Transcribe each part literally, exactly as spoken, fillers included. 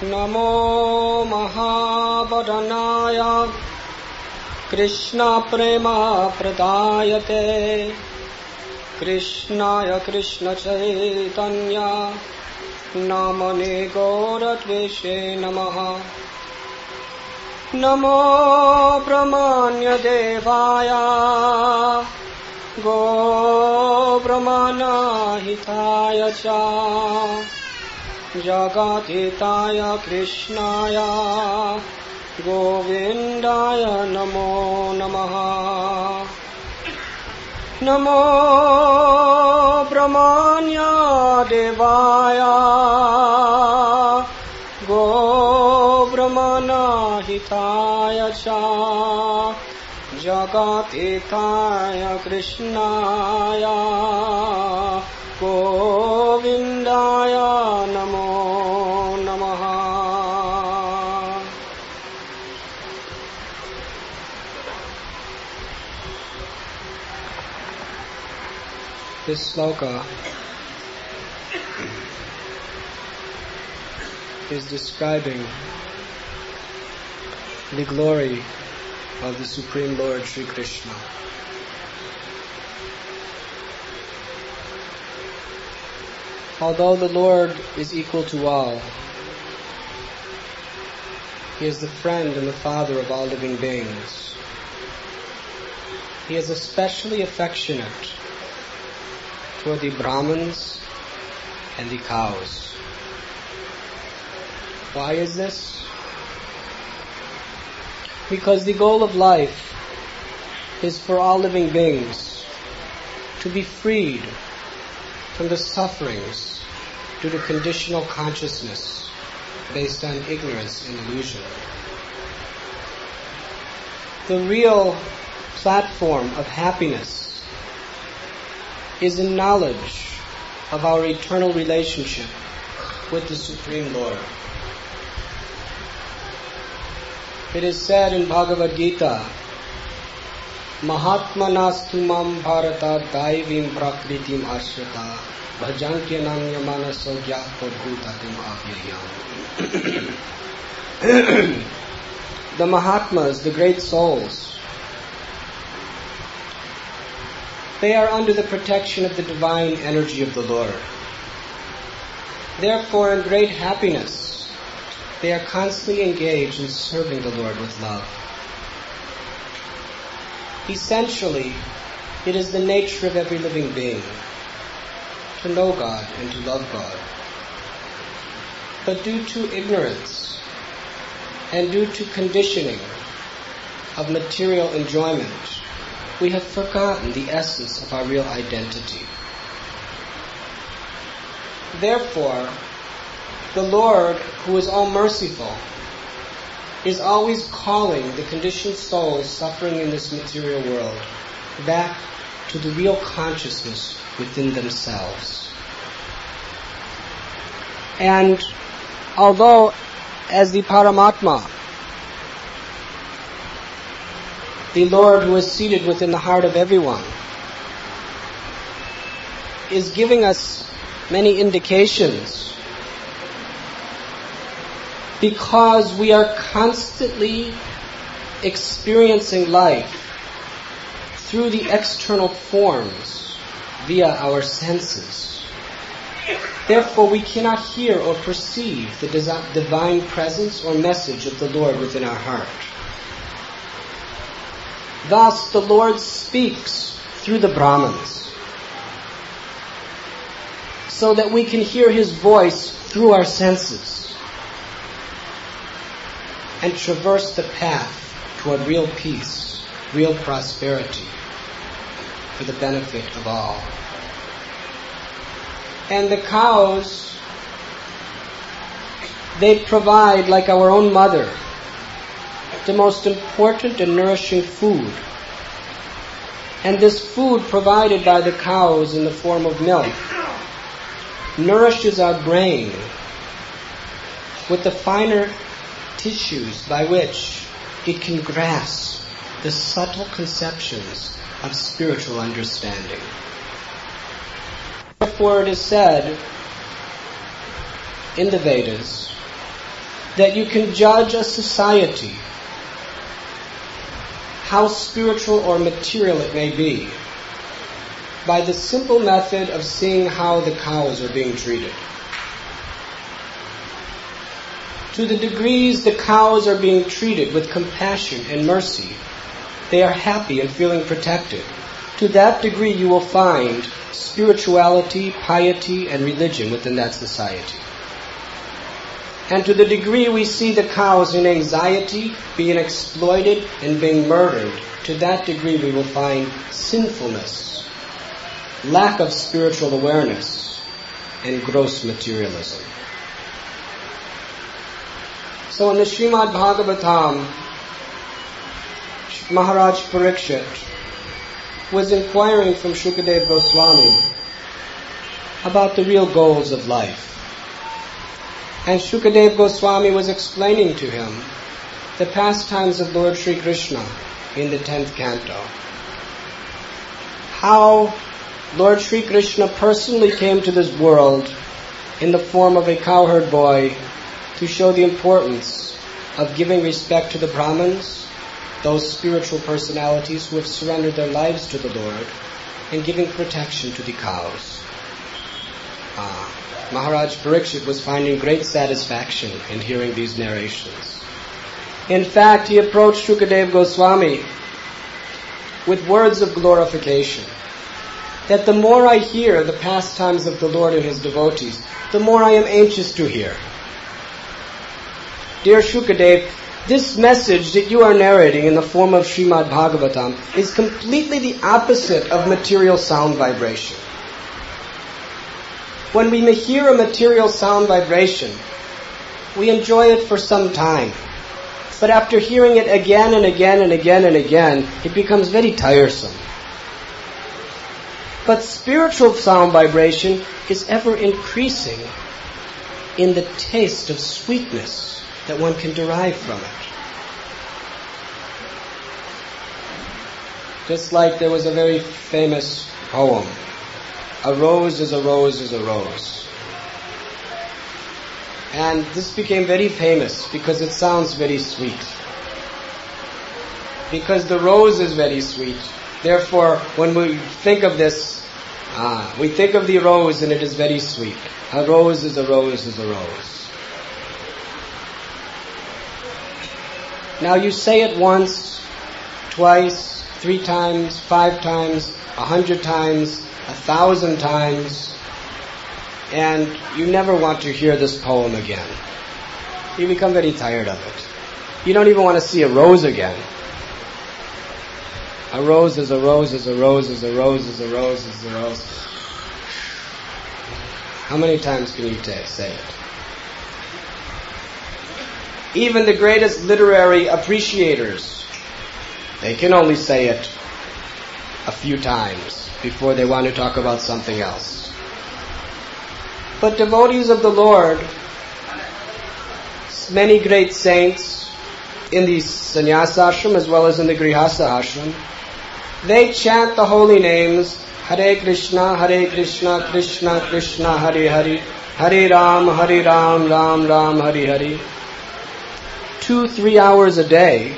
नमो महावदनाय कृष्ण प्रेमा प्रदायते कृष्णाय कृष्ण चैतन्य नामने गौरत्वेषे नमः। नमो ब्रह्मण्य देवाय गो ब्रह्मणाहिताय च जगद्धिताय कृष्णाय गोविन्दाय नमो नमः। नमो ब्रह्मण्य देवाय गो ब्रह्मणाहिताय च जगद्धिताय कृष्णाय गोविन्दाय नमो नमः। This sloka is describing the glory of the Supreme Lord Sri Krishna. Although the Lord is equal to all, He is the friend and the father of all living beings. He is especially affectionate toward the Brahmins and the cows. Why is this? Because the goal of life is for all living beings to be freed from the sufferings due to conditional consciousness based on ignorance and illusion. The real platform of happiness is in knowledge of our eternal relationship with the Supreme Lord. It is said in Bhagavad Gita, Mahatmanastu mam bharata daivim prakritim ashrata bhajankyanam yamanaso gyatva bhutatim avyayam. The Mahatmas, the great souls, they are under the protection of the divine energy of the Lord. Therefore, in great happiness, they are constantly engaged in serving the Lord with love. Essentially, it is the nature of every living being to know God and to love God. But due to ignorance and due to conditioning of material enjoyment, we have forgotten the essence of our real identity. Therefore, the Lord, who is all-merciful, is always calling the conditioned souls suffering in this material world back to the real consciousness within themselves. And although, as the Paramatma, the Lord who is seated within the heart of everyone, is giving us many indications, because we are constantly experiencing life through the external forms via our senses. Therefore, we cannot hear or perceive the divine presence or message of the Lord within our heart. Thus, the Lord speaks through the Brahmins, so that we can hear His voice through our senses and traverse the path toward real peace, real prosperity, for the benefit of all. And the cows, they provide, like our own mother, the most important and nourishing food. And this food provided by the cows in the form of milk nourishes our brain with the finer tissues by which it can grasp the subtle conceptions of spiritual understanding. Therefore it is said in the Vedas that you can judge a society, how spiritual or material it may be, by the simple method of seeing how the cows are being treated. To the degrees the cows are being treated with compassion and mercy, they are happy and feeling protected. To that degree you will find spirituality, piety, and religion within that society. And to the degree we see the cows in anxiety, being exploited, and being murdered, to that degree we will find sinfulness, lack of spiritual awareness, and gross materialism. So in the Srimad Bhagavatam, Maharaj Parikshit was inquiring from Shukadeva Goswami about the real goals of life. And Shukadeva Goswami was explaining to him the pastimes of Lord Sri Krishna in the tenth canto. How Lord Sri Krishna personally came to this world in the form of a cowherd boy to show the importance of giving respect to the Brahmins, those spiritual personalities who have surrendered their lives to the Lord, and giving protection to the cows. Ah, Maharaj Parikshit was finding great satisfaction in hearing these narrations. In fact, he approached Shukadeva Goswami with words of glorification, that the more I hear the pastimes of the Lord and His devotees, the more I am anxious to hear. Dear Shukadeva, this message that you are narrating in the form of Srimad Bhagavatam is completely the opposite of material sound vibration. When we hear a material sound vibration, we enjoy it for some time. But after hearing it again and again and again and again, it becomes very tiresome. But spiritual sound vibration is ever increasing in the taste of sweetness that one can derive from it. Just like there was a very famous poem, "A rose is a rose is a rose." And this became very famous because it sounds very sweet. Because the rose is very sweet. Therefore, when we think of this, ah, we think of the rose and it is very sweet. A rose is a rose is a rose. Now you say it once, twice, three times, five times, a hundred times, a thousand times, and you never want to hear this poem again. You become very tired of it. You don't even want to see a rose again. A rose is a rose is a rose is a rose is a rose is a rose. How many times can you t- say it? Even the greatest literary appreciators, they can only say it a few times before they want to talk about something else. But devotees of the Lord, many great saints in the sannyasa ashram as well as in the grihastha ashram, they chant the holy names, Hare Krishna, Hare Krishna, Krishna Krishna, Hare Hare, Hare Ram, Hare Ram, Ram Ram, Hare Hare, two, three hours a day.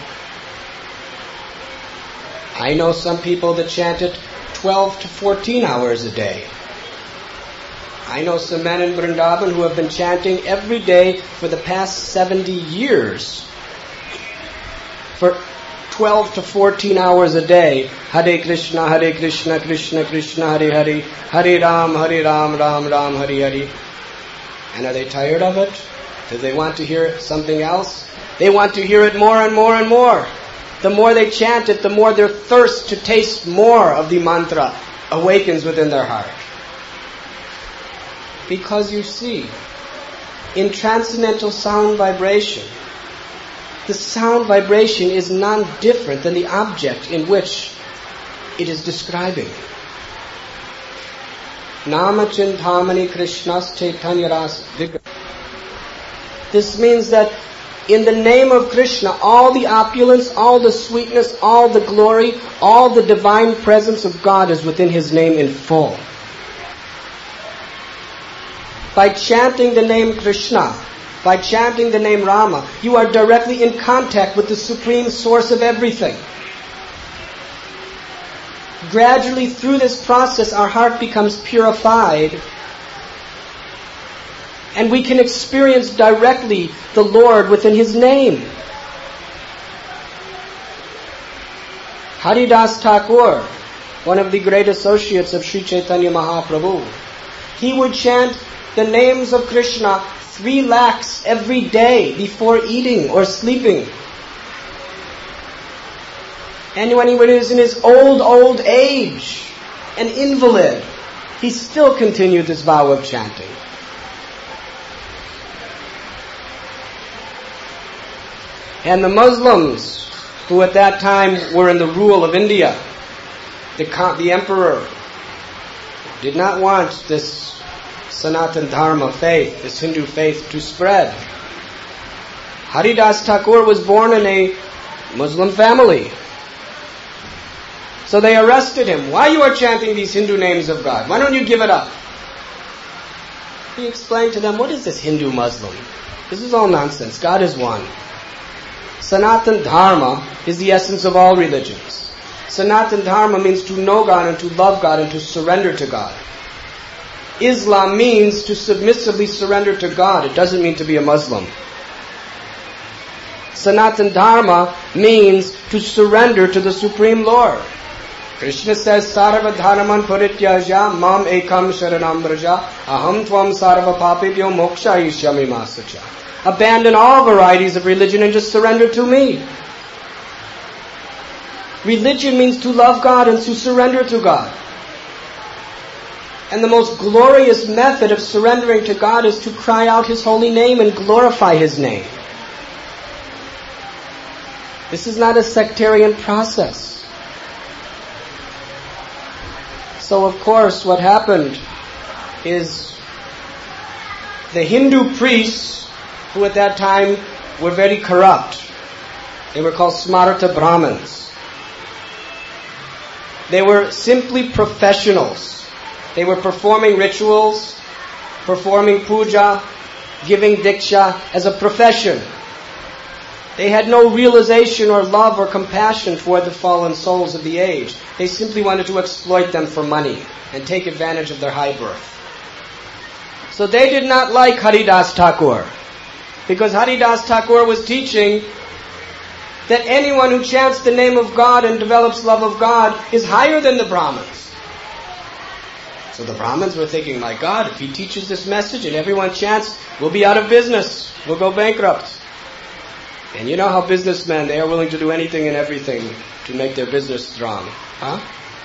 I know some people that chant it twelve to fourteen hours a day. I know some men in Vrindavan who have been chanting every day for the past seventy years. For twelve to fourteen hours a day. Hare Krishna, Hare Krishna, Krishna Krishna, Hare Hare, Hare Ram, Hare Ram, Ram Ram, Hare Hare. And are they tired of it? Do they want to hear something else? They want to hear it more and more and more. The more they chant it, the more their thirst to taste more of the mantra awakens within their heart. Because you see, in transcendental sound vibration, the sound vibration is none different than the object in which it is describing. Nama Chintamani Krishnas Chaitanya Ras Vigra. This means that in the name of Krishna, all the opulence, all the sweetness, all the glory, all the divine presence of God is within His name in full. By chanting the name Krishna, by chanting the name Rama, you are directly in contact with the supreme source of everything. Gradually through this process, our heart becomes purified, and we can experience directly the Lord within His name. Haridas Thakur, one of the great associates of Sri Chaitanya Mahaprabhu, he would chant the names of Krishna three lakhs every day before eating or sleeping. And when he was in his old, old age, an invalid, he still continued this vow of chanting. And the Muslims, who at that time were in the rule of India, the, the emperor, did not want this Sanatan Dharma faith, this Hindu faith, to spread. Haridas Thakur was born in a Muslim family. So they arrested him. Why you are chanting these Hindu names of God? Why don't you give it up? He explained to them, what is this Hindu Muslim? This is all nonsense. God is one. Sanatan Dharma is the essence of all religions. Sanatan Dharma means to know God and to love God and to surrender to God. Islam means to submissively surrender to God. It doesn't mean to be a Muslim. Sanatan Dharma means to surrender to the Supreme Lord. Krishna says, Sarva Dharman Parityaja Mam Ekam Sharanam Braja Aham Tvam Sarva Papibhyo Moksha Ishyami Masacha. Abandon all varieties of religion and just surrender to me. Religion means to love God and to surrender to God. And the most glorious method of surrendering to God is to cry out His holy name and glorify His name. This is not a sectarian process. So of course what happened is the Hindu priests, who at that time were very corrupt, they were called Smarta Brahmins. They were simply professionals. They were performing rituals, performing puja, giving diksha as a profession. They had no realization or love or compassion for the fallen souls of the age. They simply wanted to exploit them for money and take advantage of their high birth. So they did not like Haridas Thakur, because Haridas Thakur was teaching that anyone who chants the name of God and develops love of God is higher than the Brahmins. So the Brahmins were thinking, my God, if he teaches this message and everyone chants, we'll be out of business. We'll go bankrupt. And you know how businessmen, they are willing to do anything and everything to make their business strong. Huh?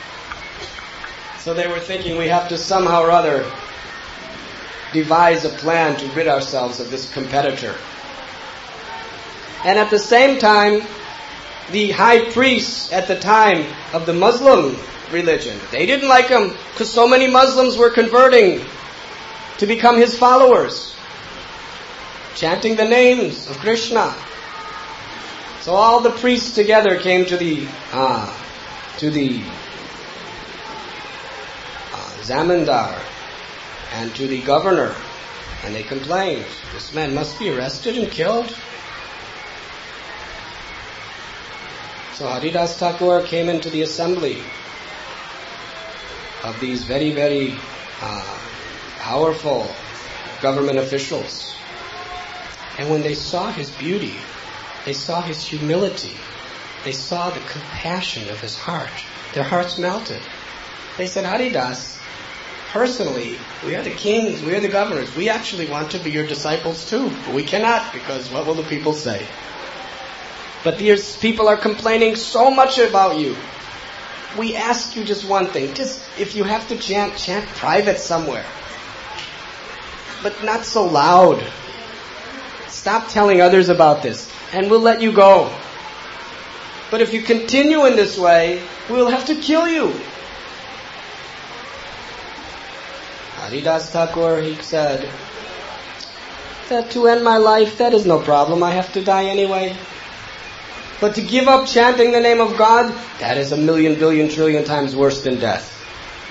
So they were thinking, we have to somehow or other devise a plan to rid ourselves of this competitor. And at the same time, the high priests at the time of the Muslim religion, they didn't like him because so many Muslims were converting to become his followers, chanting the names of Krishna. So all the priests together came to the uh, to the uh, Zamindar and to the governor, and they complained, this man must be arrested and killed. So Haridas Thakur came into the assembly of these very, very uh, powerful government officials. And when they saw his beauty, they saw his humility, they saw the compassion of his heart, their hearts melted. They said, Haridas, personally, we are the kings, we are the governors. We actually want to be your disciples too, but we cannot, because what will the people say? But these people are complaining so much about you. We ask you just one thing. Just, if you have to chant, chant private somewhere. But not so loud. Stop telling others about this, and we'll let you go. But if you continue in this way, we'll have to kill you. Haridas Thakur, he said, that to end my life, that is no problem. I have to die anyway. But to give up chanting the name of God, that is a million, billion, trillion times worse than death.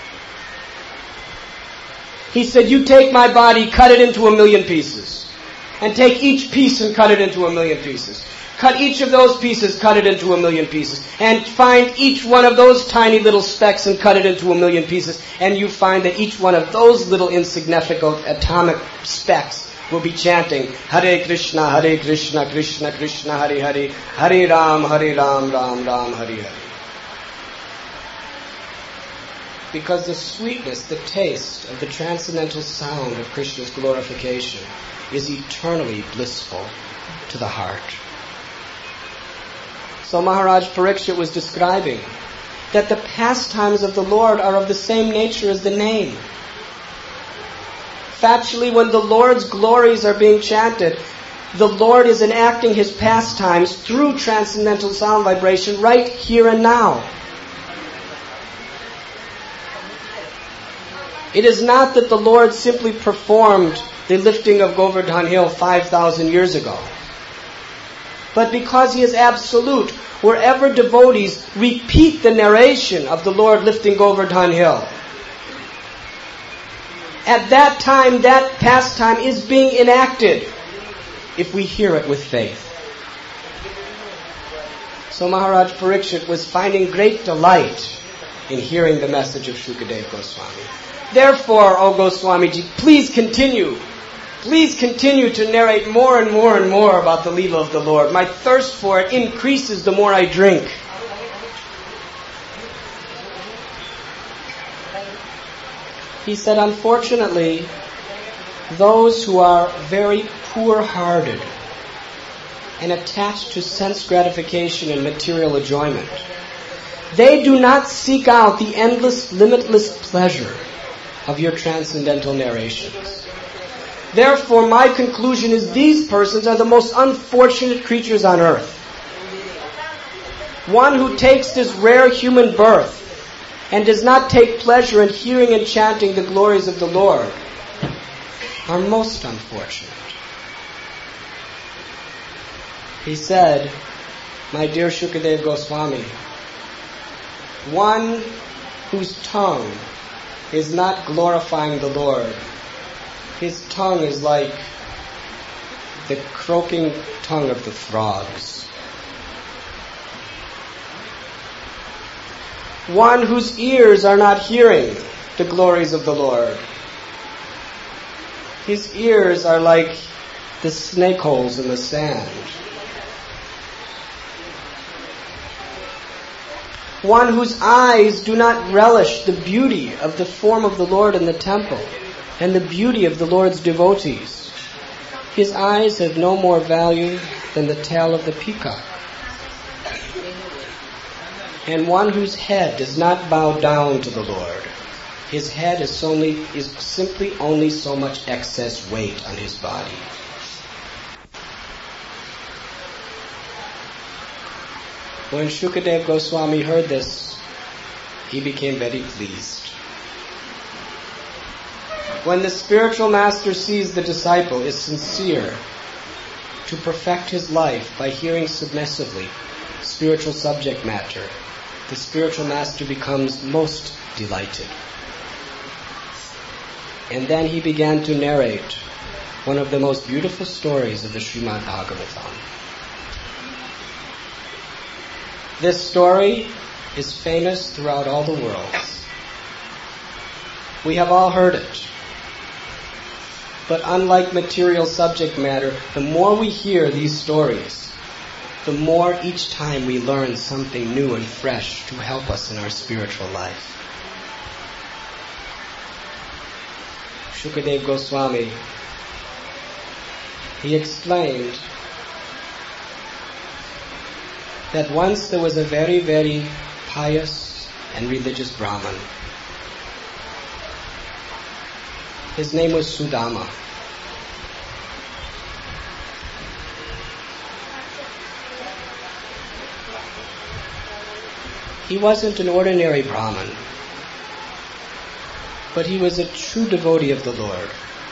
He said, you take my body, cut it into a million pieces. And take each piece and cut it into a million pieces. Cut each of those pieces, cut it into a million pieces. And find each one of those tiny little specks and cut it into a million pieces. And you find that each one of those little insignificant atomic specks will be chanting, Hare Krishna, Hare Krishna, Krishna Krishna, Hare Hare, Hare Ram, Hare Ram, Ram Ram, Hare Hare. Because the sweetness, the taste of the transcendental sound of Krishna's glorification is eternally blissful to the heart. So Maharaj Parikshit was describing that the pastimes of the Lord are of the same nature as the name. Factually, when the Lord's glories are being chanted, the Lord is enacting His pastimes through transcendental sound vibration right here and now. It is not that the Lord simply performed the lifting of Govardhan Hill five thousand years ago. But because He is absolute, wherever devotees repeat the narration of the Lord lifting Govardhan Hill, at that time, that pastime is being enacted if we hear it with faith. So Maharaj Parikshit was finding great delight in hearing the message of Shukadeva Goswami. Therefore, O Goswamiji, please continue. Please continue to narrate more and more and more about the Leela of the Lord. My thirst for it increases the more I drink. He said, unfortunately, those who are very poor-hearted and attached to sense gratification and material enjoyment, they do not seek out the endless, limitless pleasure of your transcendental narrations. Therefore, my conclusion is these persons are the most unfortunate creatures on earth. One who takes this rare human birth and does not take pleasure in hearing and chanting the glories of the Lord are most unfortunate. He said, my dear Shukadeva Goswami, one whose tongue is not glorifying the Lord, his tongue is like the croaking tongue of the frogs. One whose ears are not hearing the glories of the Lord, his ears are like the snake holes in the sand. One whose eyes do not relish the beauty of the form of the Lord in the temple and the beauty of the Lord's devotees. His eyes have no more value than the tail of the peacock. And one whose head does not bow down to the Lord, his head is only is simply only so much excess weight on his body. When Shukadeva Goswami heard this, he became very pleased. When the spiritual master sees the disciple is sincere to perfect his life by hearing submissively spiritual subject matter, the spiritual master becomes most delighted. And then he began to narrate one of the most beautiful stories of the Srimad Bhagavatam. This story is famous throughout all the world. We have all heard it. But unlike material subject matter, the more we hear these stories, the more each time we learn something new and fresh to help us in our spiritual life. Shukadeva Goswami, he explained that once there was a very, very pious and religious Brahmin. His name was Sudama. He wasn't an ordinary Brahmin, but he was a true devotee of the Lord.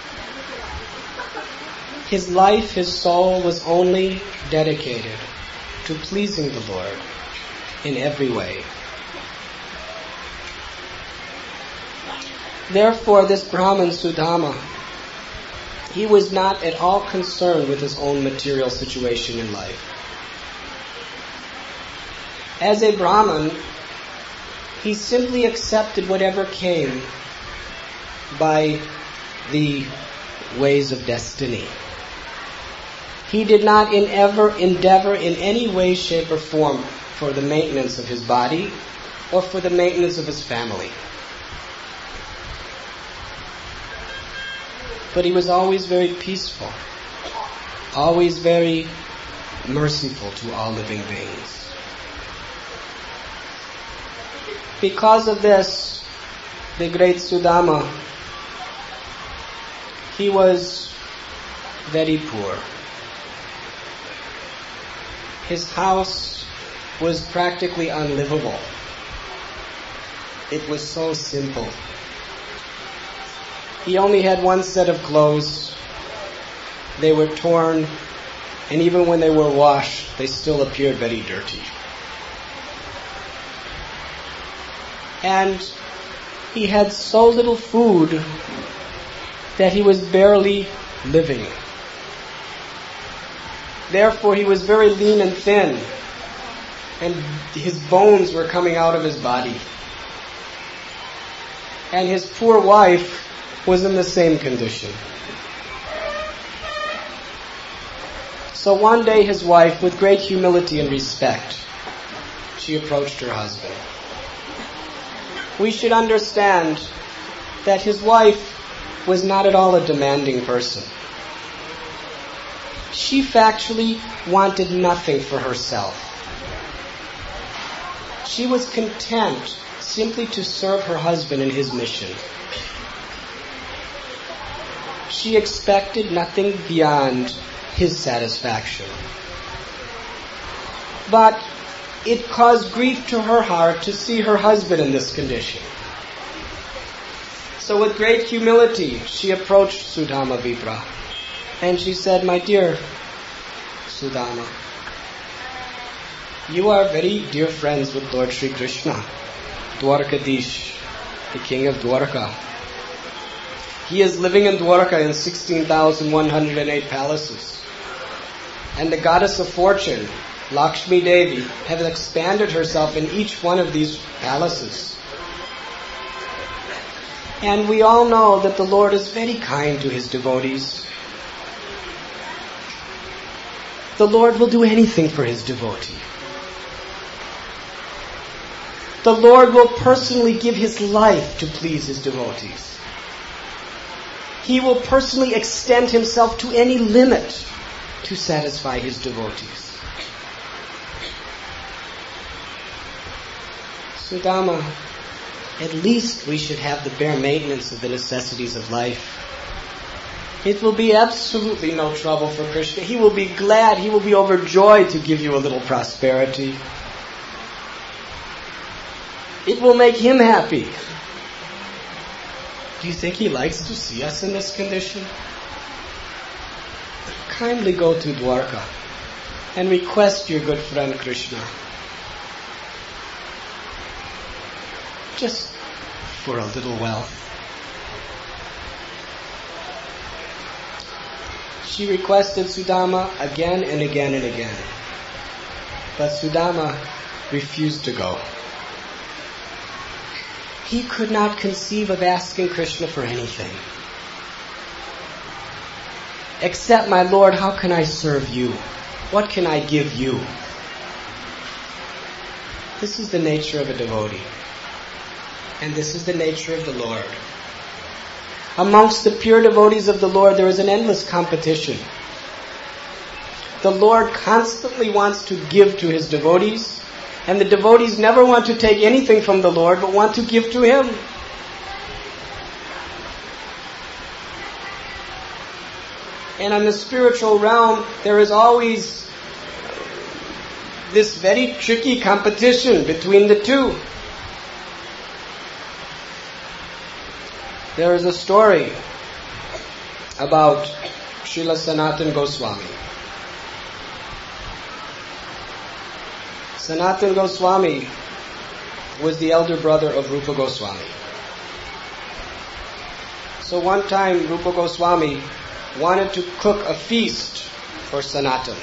His life, his soul was only dedicated to pleasing the Lord in every way. Therefore, this Brahmin Sudama, he was not at all concerned with his own material situation in life. As a Brahman, he simply accepted whatever came by the ways of destiny. He did not in ever endeavor in any way, shape, or form for the maintenance of his body or for the maintenance of his family. But he was always very peaceful, always very merciful to all living beings. Because of this, the great Sudama, he was very poor. His house was practically unlivable. It was so simple. He only had one set of clothes. They were torn, and even when they were washed, they still appeared very dirty. And he had so little food that he was barely living. Therefore, he was very lean and thin, and his bones were coming out of his body. And his poor wife was in the same condition. So one day his wife, with great humility and respect, she approached her husband. We should understand that his wife was not at all a demanding person. She factually wanted nothing for herself. She was content simply to serve her husband in his mission. She expected nothing beyond his satisfaction. But it caused grief to her heart to see her husband in this condition. So with great humility, she approached Sudama Vipra. And she said, "My dear Sudama, you are very dear friends with Lord Sri Krishna, Dwarkadish, the king of Dwarka. He is living in Dwarka in sixteen thousand one hundred eight palaces. And the goddess of fortune, Lakshmi Devi, has expanded herself in each one of these palaces. And we all know that the Lord is very kind to His devotees. The Lord will do anything for His devotee. The Lord will personally give His life to please His devotees. He will personally extend Himself to any limit to satisfy His devotees." Sudama, at least we should have the bare maintenance of the necessities of life. It will be absolutely no trouble for Krishna. He will be glad, He will be overjoyed to give you a little prosperity. It will make Him happy. Do you think He likes to see us in this condition? Kindly go to Dwarka and request your good friend Krishna, just for a little wealth. She requested Sudama again and again and again. But Sudama refused to go. He could not conceive of asking Krishna for anything. "Except, my Lord, how can I serve you? What can I give you?" This is the nature of a devotee. And this is the nature of the Lord. Amongst the pure devotees of the Lord, there is an endless competition. The Lord constantly wants to give to His devotees, and the devotees never want to take anything from the Lord, but want to give to Him. And in the spiritual realm, there is always this very tricky competition between the two. There is a story about Srila Sanatana Goswami. Sanatana Goswami was the elder brother of Rupa Goswami. So one time Rupa Goswami wanted to cook a feast for Sanatan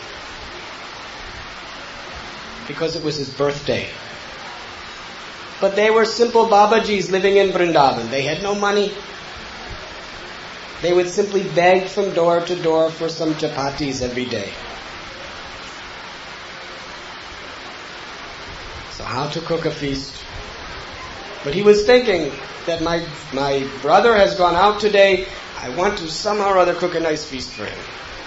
because it was his birthday. But they were simple Babajis living in Vrindavan. They had no money. They would simply beg from door to door for some chapatis every day. So how to cook a feast? But he was thinking that my, my brother has gone out today. I want to somehow or other cook a nice feast for him.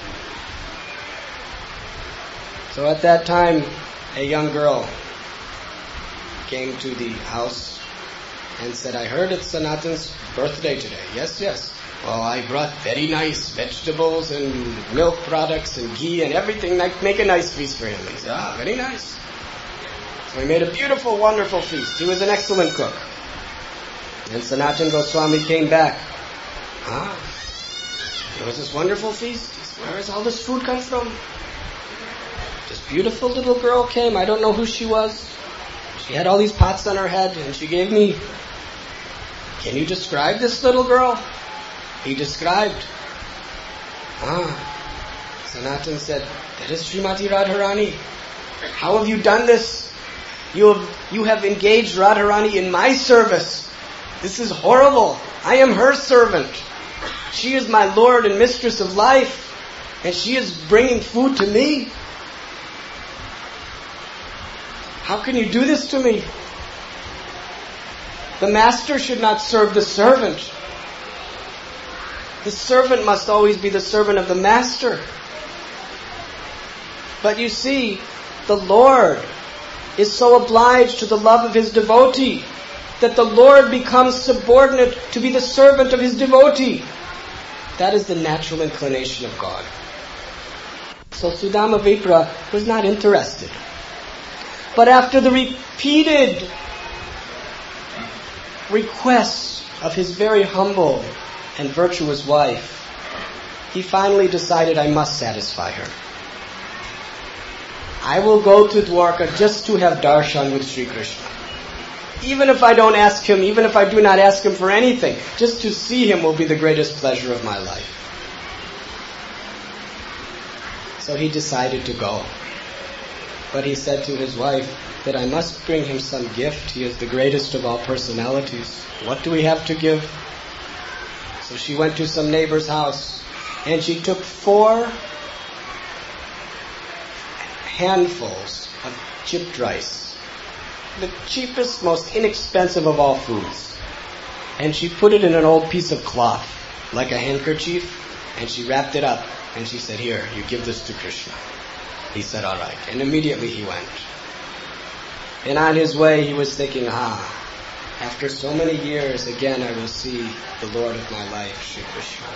So at that time, a young girl came to the house and said, I heard it's Sanatan's birthday today. Yes, yes. Well, I brought very nice vegetables and milk products and ghee and everything. Make a nice feast for him. He said, ah, very nice. So he made a beautiful, wonderful feast. He was an excellent cook. And Sanatan Goswami came back. Ah, there was this wonderful feast. Where has all this food come from? This beautiful little girl came. I don't know who she was. She had all these pots on her head and she gave me. Can you describe this little girl? He described. Ah, Sanatan said, that is Srimati Radharani. How have you done this? You have, you have engaged Radharani in my service. This is horrible. I am her servant. She is my Lord and Mistress of life, and she is bringing food to me. How can you do this to me? The master should not serve the servant. The servant must always be the servant of the master. But you see, the Lord is so obliged to the love of his devotee that the Lord becomes subordinate to be the servant of his devotee. That is the natural inclination of God. So Sudama Vipra was not interested. But after the repeated requests of his very humble and virtuous wife, he finally decided, I must satisfy her. I will go to Dwarka just to have darshan with Sri Krishna. Even if I don't ask him, even if I do not ask him for anything, just to see him will be the greatest pleasure of my life. So he decided to go. But he said to his wife that I must bring him some gift. He is the greatest of all personalities. What do we have to give? So she went to some neighbor's house and she took four handfuls of chipped rice, the cheapest, most inexpensive of all foods. And she put it in an old piece of cloth, like a handkerchief, and she wrapped it up, and she said, here, you give this to Krishna. He said, all right. And immediately he went. And on his way, he was thinking, ah, after so many years, again I will see the Lord of my life, Sri Krishna.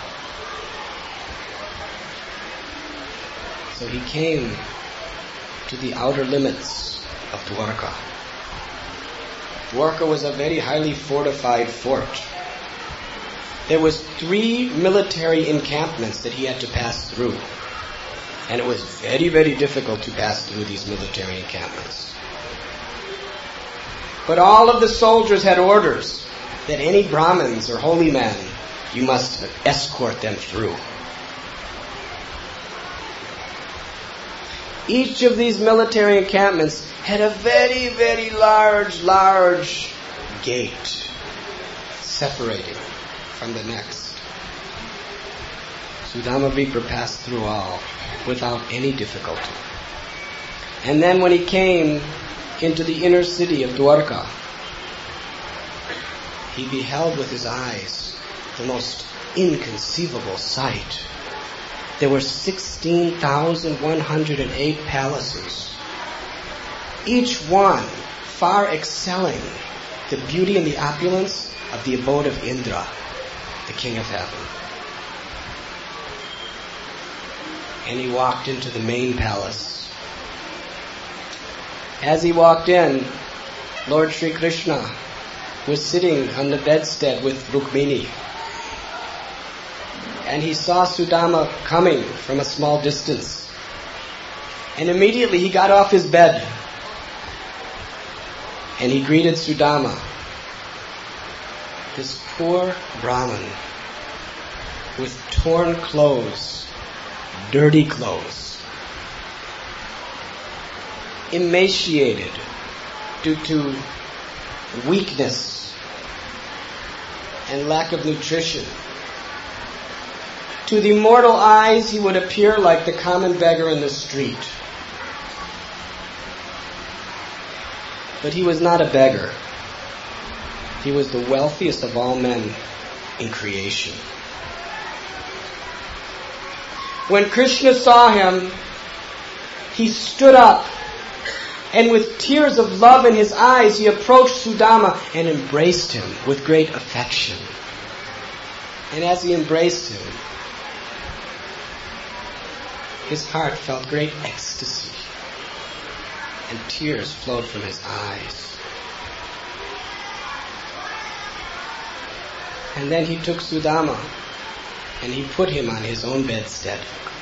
So he came to the outer limits of Dwarka. Dwarka was a very highly fortified fort. There was three military encampments that he had to pass through. And it was very, very difficult to pass through these military encampments. But all of the soldiers had orders that any Brahmins or holy men, you must escort them through. Each of these military encampments had a very, very large, large gate separating from the next. Sudama Vipra passed through all without any difficulty. And then when he came into the inner city of Dwarka, he beheld with his eyes the most inconceivable sight. There were sixteen thousand one hundred eight palaces, each one far excelling the beauty and the opulence of the abode of Indra, the king of heaven. And he walked into the main palace. As he walked in, Lord Sri Krishna was sitting on the bedstead with Rukmini. And he saw Sudama coming from a small distance. And immediately he got off his bed. And he greeted Sudama. This poor Brahmin with torn clothes, dirty clothes, emaciated due to weakness and lack of nutrition. To the mortal eyes, he would appear like the common beggar in the street. But he was not a beggar. He was the wealthiest of all men in creation. When Krishna saw him, he stood up, and with tears of love in his eyes, he approached Sudama and embraced him with great affection. And as he embraced him, his heart felt great ecstasy, and tears flowed from his eyes. And then he took Sudama, and he put him on his own bedstead.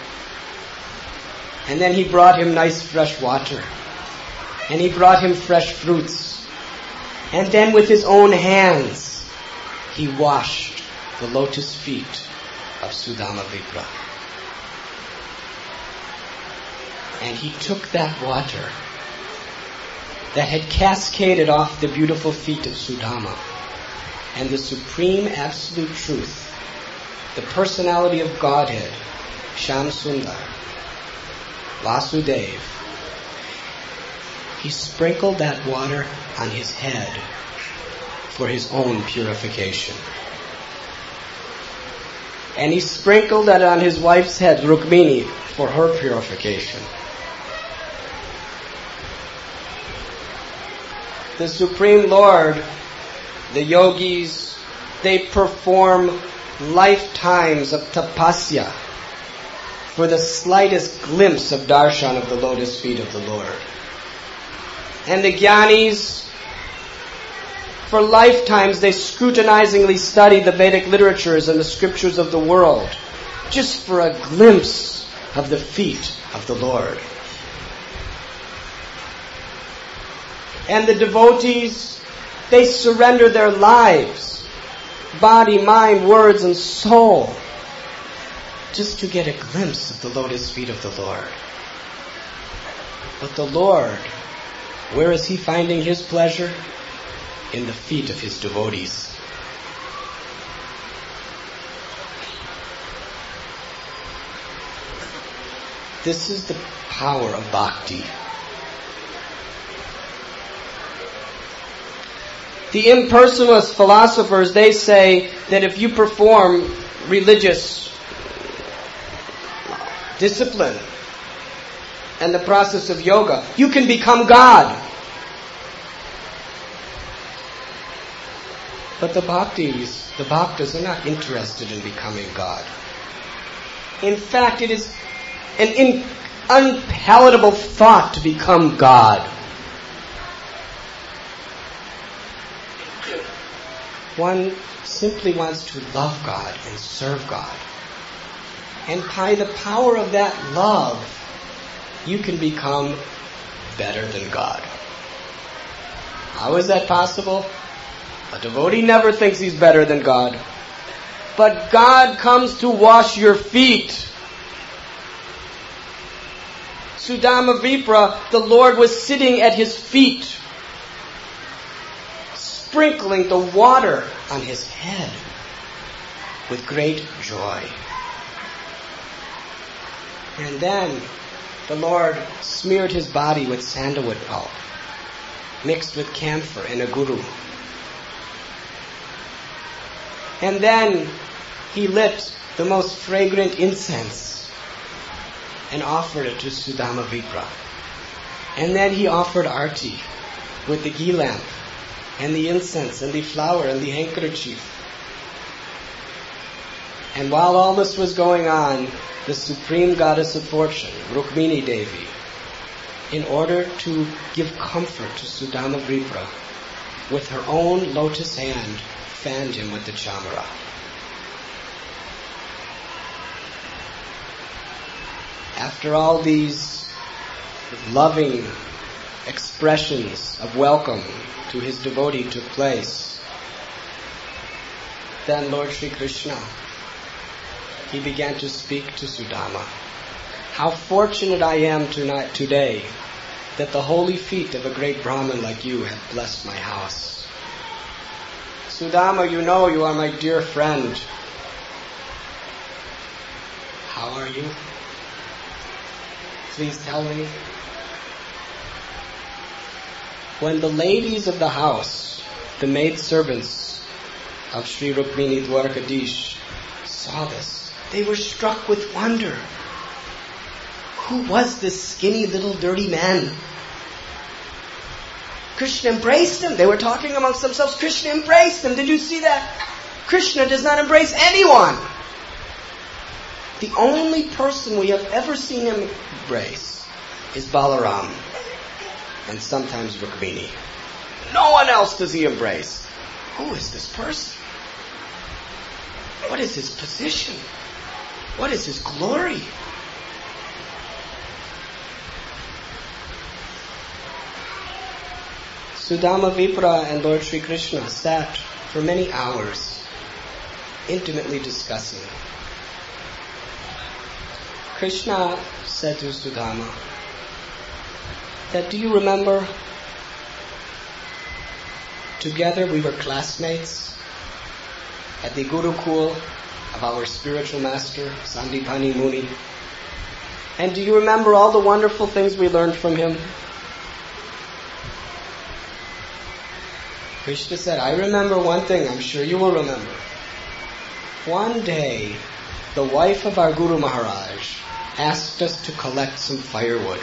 And then he brought him nice fresh water, and he brought him fresh fruits. And then with his own hands, he washed the lotus feet of Sudama Vipra. And he took that water that had cascaded off the beautiful feet of Sudama, and the supreme absolute truth, the personality of Godhead, Shamsundar, Vasudev, he sprinkled that water on his head for his own purification. And he sprinkled it on his wife's head, Rukmini, for her purification. The Supreme Lord, the yogis, they perform lifetimes of tapasya for the slightest glimpse of darshan of the lotus feet of the Lord. And the jnanis, for lifetimes they scrutinizingly study the Vedic literatures and the scriptures of the world, just for a glimpse of the feet of the Lord. And the devotees, they surrender their lives, body, mind, words, and soul, just to get a glimpse of the lotus feet of the Lord. But the Lord, where is He finding His pleasure? In the feet of His devotees. This is the power of bhakti. The impersonalist philosophers, they say that if you perform religious discipline and the process of yoga, you can become God. But the bhaktis, the bhaktas are not interested in becoming God. In fact, it is an in, unpalatable thought to become God. One simply wants to love God and serve God. And by the power of that love, you can become better than God. How is that possible? A devotee never thinks he's better than God. But God comes to wash your feet. Sudama Vipra, the Lord was sitting at his feet, sprinkling the water on his head with great joy. And then the Lord smeared his body with sandalwood pulp, mixed with camphor and aguru. And then he lit the most fragrant incense and offered it to Sudama Vipra. And then he offered arti with the ghee lamp and the incense and the flower and the handkerchief. And while all this was going on, the supreme goddess of fortune, Rukmini Devi, in order to give comfort to Sudama Vipra, with her own lotus hand, fanned him with the chamara. After all these loving expressions of welcome to his devotee took place, then Lord Sri Krishna he began to speak to Sudama. How fortunate I am tonight, today that the holy feet of a great Brahmin like you have blessed my house. Sudama, you know you are my dear friend. How are you? Please tell me. When the ladies of the house, the maidservants of Sri Rukmini Dwarkadish, saw this, they were struck with wonder. Who was this skinny little dirty man? Krishna embraced him. They were talking amongst themselves. Krishna embraced him. Did you see that? Krishna does not embrace anyone. The only person we have ever seen him embrace is Balaram and sometimes Rukmini. No one else does he embrace. Who is this person? What is his position? What is his glory? Sudama Vipra and Lord Sri Krishna sat for many hours, intimately discussing. Krishna said to Sudama that, do you remember, together we were classmates at the Gurukul of our spiritual master, Sandipani Muni. And do you remember all the wonderful things we learned from him? Krishna said, I remember one thing, I'm sure you will remember. One day, the wife of our Guru Maharaj asked us to collect some firewood.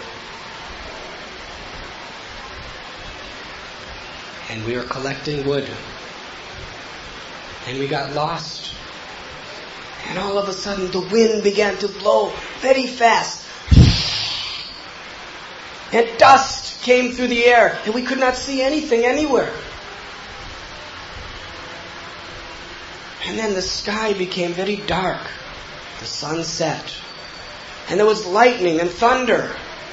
And we were collecting wood. And we got lost. And all of a sudden the wind began to blow very fast. And dust came through the air. And we could not see anything anywhere. And then the sky became very dark. The sun set. And there was lightning and thunder.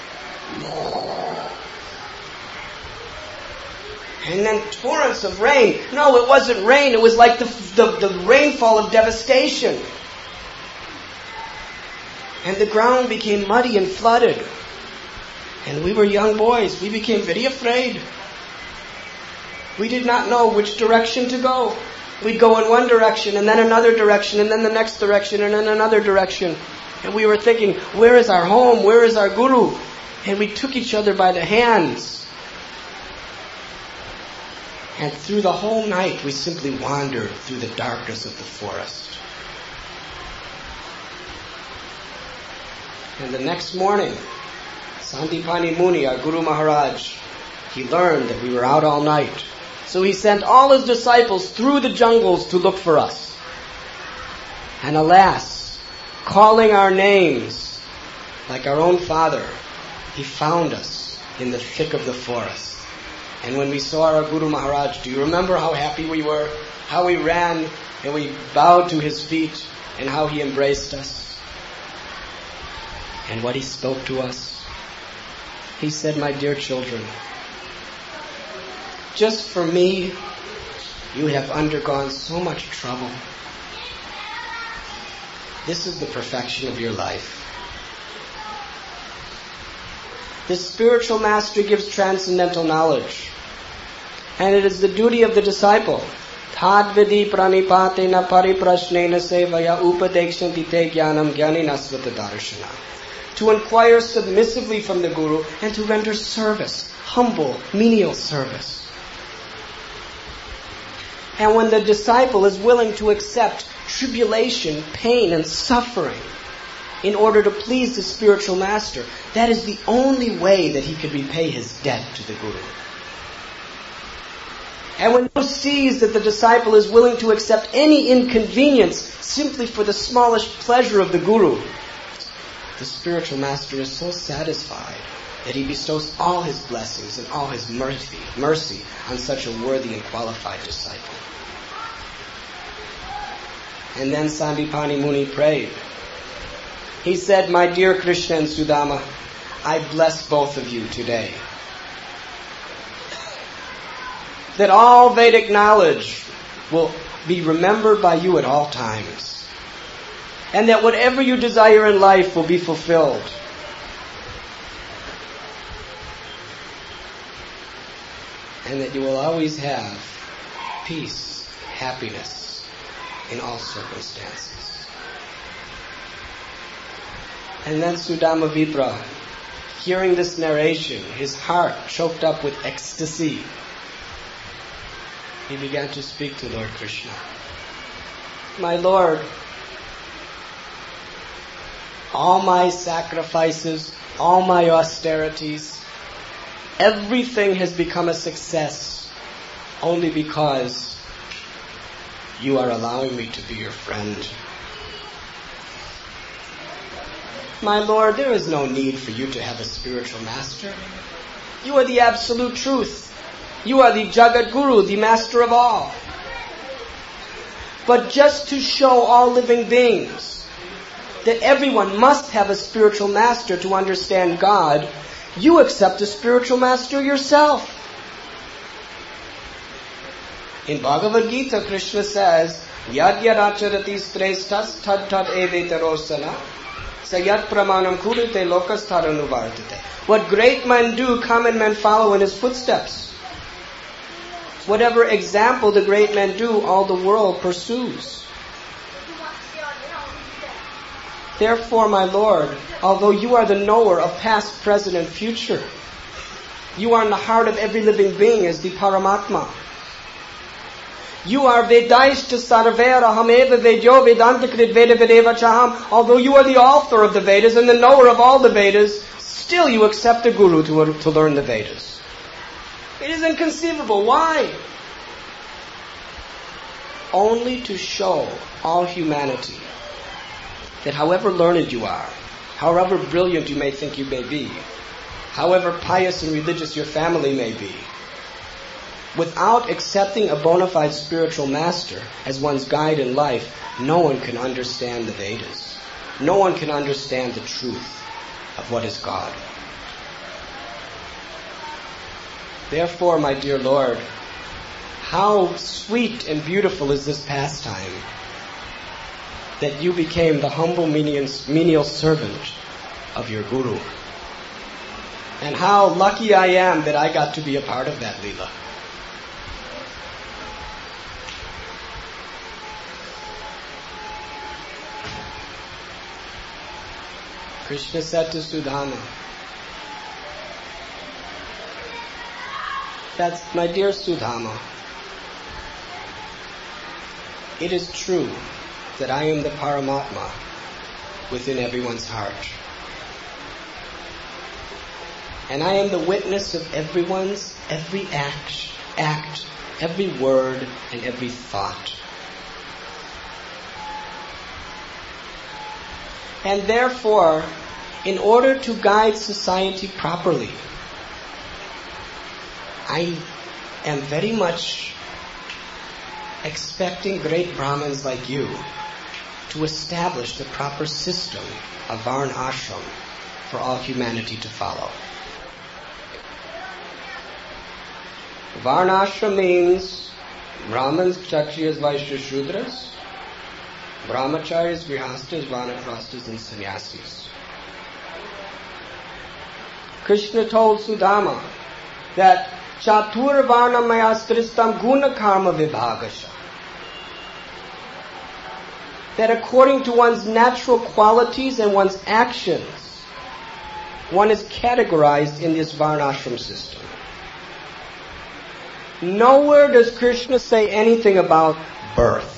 And then torrents of rain. No, it wasn't rain. It was like the, the, the rainfall of devastation. And the ground became muddy and flooded. And we were young boys. We became very afraid. We did not know which direction to go. We'd go in one direction, and then another direction, and then the next direction, and then another direction. And we were thinking, where is our home? Where is our Guru? And we took each other by the hands. And through the whole night, we simply wandered through the darkness of the forest. And the next morning, Sandipani Muni, our Guru Maharaj, he learned that we were out all night. So he sent all his disciples through the jungles to look for us. And alas, calling our names like our own father, he found us in the thick of the forest. And when we saw our Guru Maharaj, do you remember how happy we were? How we ran and we bowed to his feet and how he embraced us. And what he spoke to us. He said, my dear children, just for me, you have undergone so much trouble. This is the perfection of your life. The spiritual master gives transcendental knowledge. And it is the duty of the disciple. Tadvidi pranipatena pariprashnena sevaya upadekshanti te jnanam jnanina svata darshana. To inquire submissively from the Guru and to render service, humble, menial service. And when the disciple is willing to accept tribulation, pain, and suffering in order to please the spiritual master, that is the only way that he can repay his debt to the Guru. And when he sees that the disciple is willing to accept any inconvenience simply for the smallest pleasure of the Guru, the spiritual master is so satisfied that he bestows all his blessings and all his mercy, mercy on such a worthy and qualified disciple. And then Sandipani Muni prayed. He said, my dear Krishna and Sudama, I bless both of you today. That all Vedic knowledge will be remembered by you at all times. and that whatever you desire in life will be fulfilled. And that you will always have peace, happiness in all circumstances. And then Sudama Vipra, hearing this narration, his heart choked up with ecstasy, he began to speak to Lord Krishna. My Lord, all my sacrifices, all my austerities, everything has become a success only because you are allowing me to be your friend. My Lord, there is no need for you to have a spiritual master. You are the absolute truth. You are the Jagat Guru, the master of all. But just to show all living beings that everyone must have a spiritual master to understand God, you accept a spiritual master yourself. In Bhagavad Gita, Krishna says, Yad yad acharati shreshthas tad tad evetarosana sayat pramanam kurite lokas taranuvartate. What great men do, common men follow in his footsteps. Whatever example the great men do, all the world pursues. Therefore, my Lord, although you are the knower of past, present, and future, you are in the heart of every living being as the Paramatma. You are Vedaishta Sarvera Hameva Vedyo Vedantakrit Veda Vedeva Chaham. Although you are the author of the Vedas and the knower of all the Vedas, still you accept a guru to, to learn the Vedas. It is inconceivable. Why? Only to show all humanity that however learned you are, however brilliant you may think you may be, however pious and religious your family may be, without accepting a bona fide spiritual master as one's guide in life, no one can understand the Vedas. No one can understand the truth of what is God. Therefore, my dear Lord, how sweet and beautiful is this pastime that you became the humble menial servant of your Guru. And how lucky I am that I got to be a part of that Leela. Krishna said to Sudama, that's my dear Sudama, it is true that I am the Paramatma within everyone's heart. And I am the witness of everyone's every act, act, every word, and every thought. And therefore, in order to guide society properly, I am very much expecting great Brahmins like you to establish the proper system of Varna Ashram for all humanity to follow. Varna Ashram means Brahmins, Kshatriyas, Vaishyas, Shudras, Brahmacharis, Grihastas, Vanaprasthas, and Sannyasis. Krishna told Sudama that Chatur Varna Mayastristam Guna Karma Vibhagasha, that according to one's natural qualities and one's actions, one is categorized in this Varnashram system. Nowhere does Krishna say anything about birth.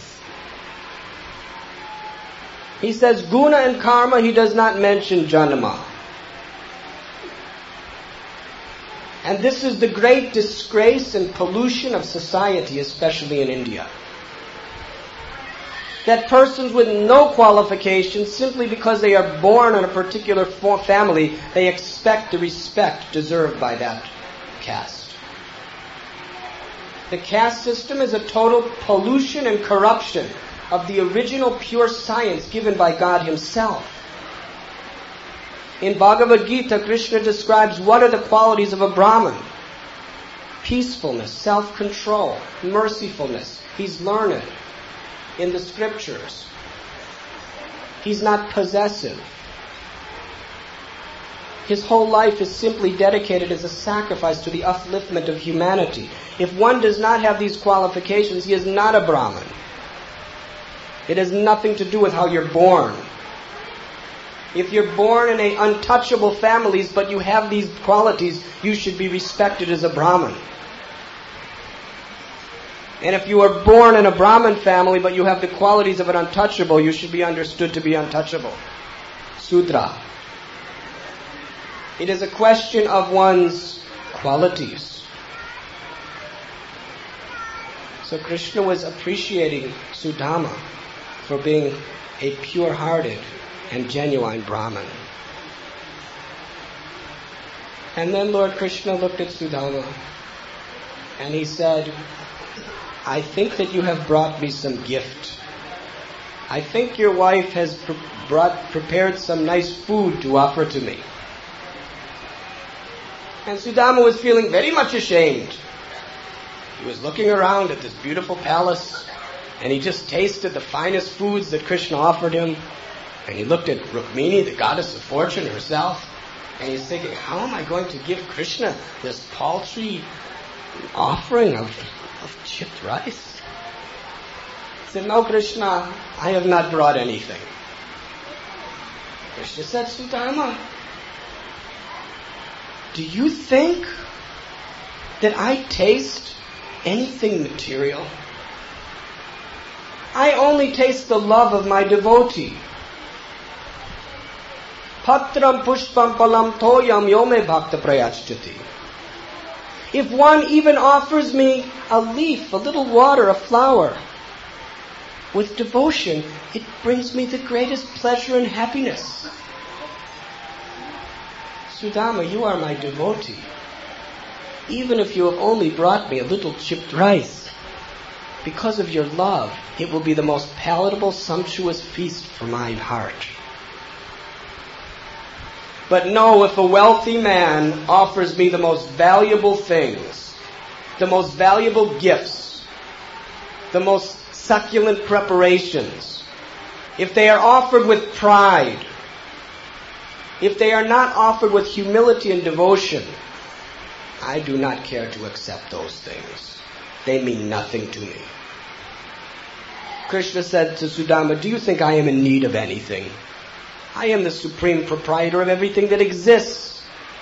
He says guna and karma, he does not mention janama. And this is the great disgrace and pollution of society, especially in India. That persons with no qualifications, simply because they are born in a particular family, they expect the respect deserved by that caste. The caste system is a total pollution and corruption of the original pure science given by God Himself. In Bhagavad Gita, Krishna describes what are the qualities of a Brahman. Peacefulness, self-control, mercifulness. He's learned in the scriptures. He's not possessive. His whole life is simply dedicated as a sacrifice to the upliftment of humanity. If one does not have these qualifications, he is not a Brahmin. It has nothing to do with how you're born. If you're born in an untouchable families, but you have these qualities, you should be respected as a Brahmin. And if you are born in a Brahmin family, but you have the qualities of an untouchable, you should be understood to be untouchable. Sudra. It is a question of one's qualities. So Krishna was appreciating Sudama for being a pure-hearted and genuine Brahmin. And then Lord Krishna looked at Sudama and he said, I think that you have brought me some gift. I think your wife has pre- brought, prepared some nice food to offer to me. And Sudama was feeling very much ashamed. He was looking around at this beautiful palace, and he just tasted the finest foods that Krishna offered him. And he looked at Rukmini, the goddess of fortune herself, and he's thinking, how am I going to give Krishna this paltry offering of, of chipped rice? He said, no, Krishna, I have not brought anything. Krishna said, Sudama, do you think that I taste anything material? I only taste the love of my devotee. Patram pushpam palam toyam yome bhakta prayachchati. If one even offers me a leaf, a little water, a flower, with devotion, it brings me the greatest pleasure and happiness. Sudama, you are my devotee. Even if you have only brought me a little chipped rice, because of your love, it will be the most palatable, sumptuous feast for my heart. But no, if a wealthy man offers me the most valuable things, the most valuable gifts, the most succulent preparations, if they are offered with pride, if they are not offered with humility and devotion, I do not care to accept those things. They mean nothing to me. Krishna said to Sudama, do you think I am in need of anything? I am the supreme proprietor of everything that exists.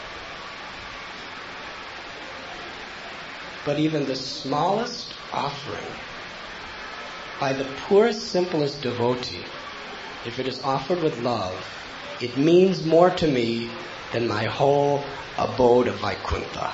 But even the smallest offering, by the poorest, simplest devotee, if it is offered with love, it means more to me than my whole abode of Vaikuntha.